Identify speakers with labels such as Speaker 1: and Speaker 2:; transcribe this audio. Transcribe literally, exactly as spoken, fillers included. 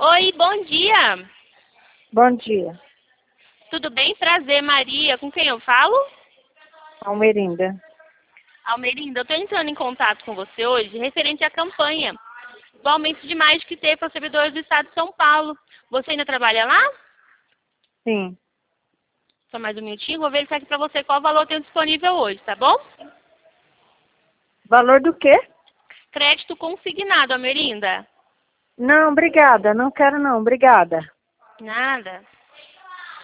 Speaker 1: Oi, bom dia.
Speaker 2: Bom dia,
Speaker 1: Tudo bem? Prazer, Maria. Com quem eu falo?
Speaker 2: Almerinda.
Speaker 1: Almerinda, eu estou entrando em contato com você hoje referente à campanha do aumento de mais que ter para os servidores do Estado de São Paulo. Você ainda trabalha lá?
Speaker 2: Sim.
Speaker 1: Só mais um minutinho, vou verificar aqui para você qual valor tem disponível hoje, tá bom?
Speaker 2: Valor do quê?
Speaker 1: Crédito consignado, Almerinda.
Speaker 2: Não, obrigada. Não quero não, obrigada.
Speaker 1: Nada.